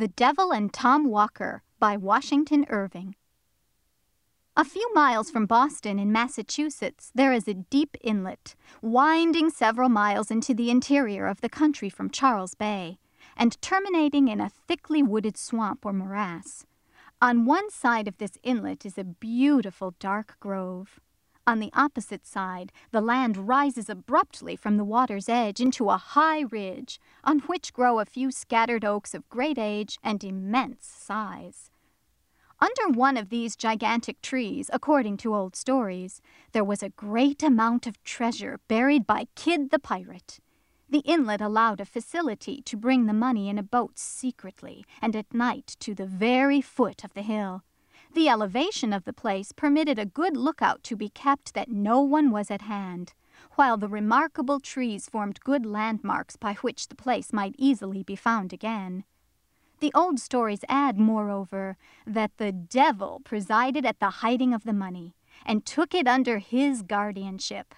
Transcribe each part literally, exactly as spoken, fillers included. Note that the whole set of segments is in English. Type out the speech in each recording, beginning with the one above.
The Devil and Tom Walker by Washington Irving. A few miles from Boston in Massachusetts, there is a deep inlet, winding several miles into the interior of the country from Charles Bay, and terminating in a thickly wooded swamp or morass. On one side of this inlet is a beautiful dark grove. On the opposite side, the land rises abruptly from the water's edge into a high ridge, on which grow a few scattered oaks of great age and immense size. Under one of these gigantic trees, according to old stories, there was a great amount of treasure buried by Kidd the pirate. The inlet allowed a facility to bring the money in a boat secretly and at night to the very foot of the hill. The elevation of the place permitted a good lookout to be kept that no one was at hand, while the remarkable trees formed good landmarks by which the place might easily be found again. The old stories add, moreover, that the devil presided at the hiding of the money, and took it under his guardianship.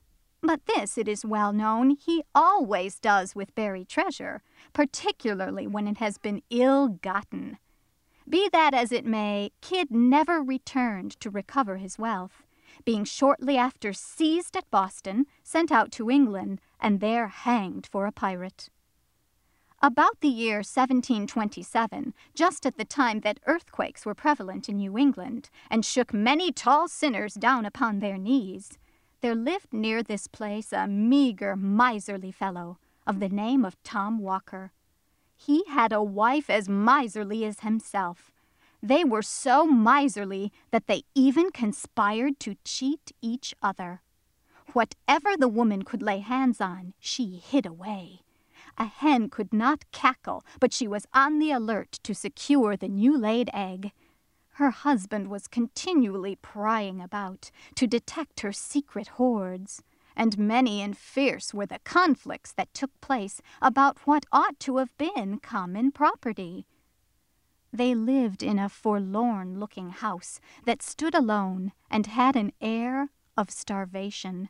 But this, it is well known, he always does with buried treasure, particularly when it has been ill-gotten. Be that as it may, Kidd never returned to recover his wealth, being shortly after seized at Boston, sent out to England, and there hanged for a pirate. About the year seventeen twenty-seven, just at the time that earthquakes were prevalent in New England, and shook many tall sinners down upon their knees, there lived near this place a meager, miserly fellow, of the name of Tom Walker. He had a wife as miserly as himself. They were so miserly that they even conspired to cheat each other. Whatever the woman could lay hands on, she hid away. A hen could not cackle, but she was on the alert to secure the new-laid egg. Her husband was continually prying about to detect her secret hoards, and many and fierce were the conflicts that took place about what ought to have been common property. They lived in a forlorn-looking house that stood alone and had an air of starvation.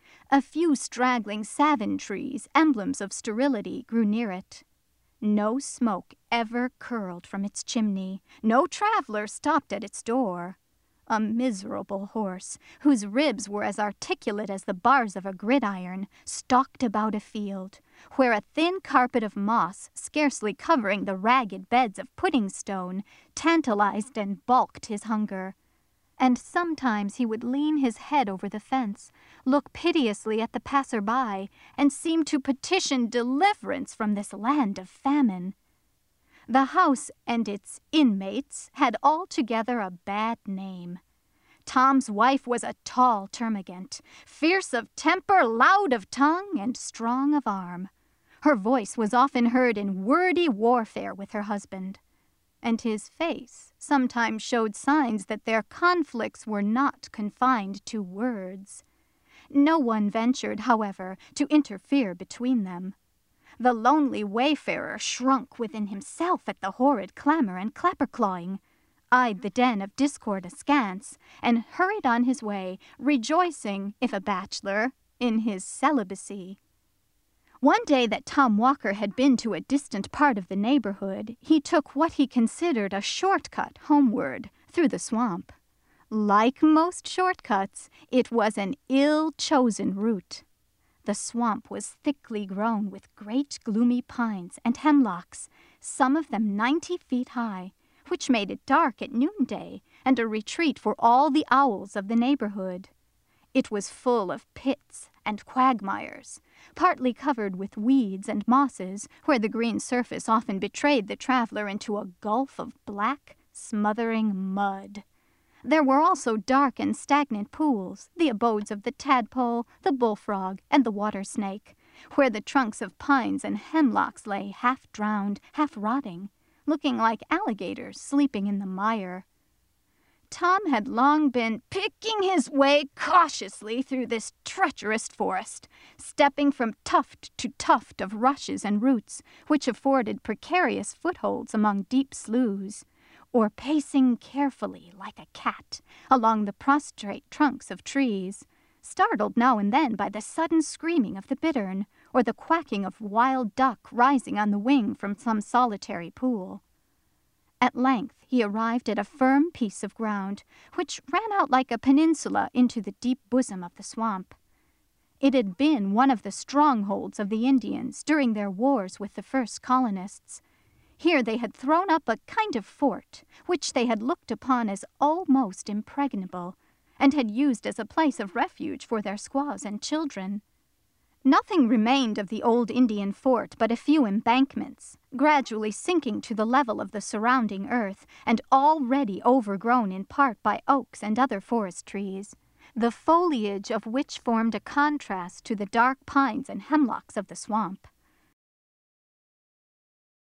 A few straggling savin trees, emblems of sterility, grew near it. No smoke ever curled from its chimney. No traveler stopped at its door. A miserable horse, whose ribs were as articulate as the bars of a gridiron, stalked about a field, where a thin carpet of moss, scarcely covering the ragged beds of pudding stone, tantalized and balked his hunger. And sometimes he would lean his head over the fence, look piteously at the passer-by, and seem to petition deliverance from this land of famine. The house and its inmates had altogether a bad name. Tom's wife was a tall termagant, fierce of temper, loud of tongue, and strong of arm. Her voice was often heard in wordy warfare with her husband, and his face sometimes showed signs that their conflicts were not confined to words. No one ventured, however, to interfere between them. The lonely wayfarer shrunk within himself at the horrid clamor and clapper-clawing, eyed the den of discord askance, and hurried on his way, rejoicing, if a bachelor, in his celibacy. One day that Tom Walker had been to a distant part of the neighborhood, he took what he considered a shortcut homeward through the swamp. Like most shortcuts, it was an ill-chosen route. The swamp was thickly grown with great gloomy pines and hemlocks, some of them ninety feet high, which made it dark at noonday and a retreat for all the owls of the neighborhood. It was full of pits and quagmires, partly covered with weeds and mosses, where the green surface often betrayed the traveler into a gulf of black, smothering mud. There were also dark and stagnant pools, the abodes of the tadpole, the bullfrog, and the water snake, where the trunks of pines and hemlocks lay half-drowned, half-rotting, looking like alligators sleeping in the mire. Tom had long been picking his way cautiously through this treacherous forest, stepping from tuft to tuft of rushes and roots, which afforded precarious footholds among deep sloughs, or pacing carefully like a cat along the prostrate trunks of trees, startled now and then by the sudden screaming of the bittern, or the quacking of wild duck rising on the wing from some solitary pool. At length he arrived at a firm piece of ground, which ran out like a peninsula into the deep bosom of the swamp. It had been one of the strongholds of the Indians during their wars with the first colonists. Here they had thrown up a kind of fort, which they had looked upon as almost impregnable, and had used as a place of refuge for their squaws and children. Nothing remained of the old Indian fort but a few embankments, gradually sinking to the level of the surrounding earth, and already overgrown in part by oaks and other forest trees, the foliage of which formed a contrast to the dark pines and hemlocks of the swamp.